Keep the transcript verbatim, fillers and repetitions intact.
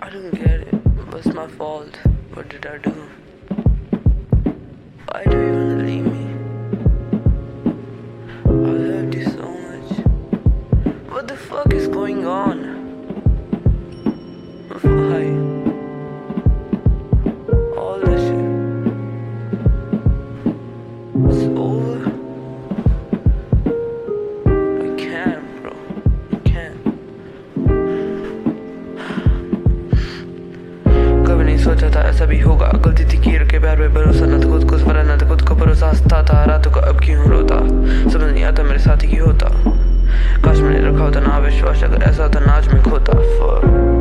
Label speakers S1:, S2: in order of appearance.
S1: I don't get it. What's my fault? What did I do? Why do you wanna leave me? I loved you so much. What the fuck is going on? Why? All that shit. It's over. I can't, bro. I can't. कभी नहीं सोचा था ऐसा भी होगा. गलती थी की रखे प्यार पे भरोसा न था खुद को स्वरा न था खुद को भरोसा हंसता था रातों को अब क्यों रोता. समझ नहीं आता मेरे साथ ही होता. काश मैंने रखा होता ना विश्वास अगर ऐसा होता नाच में खोता. Fuck.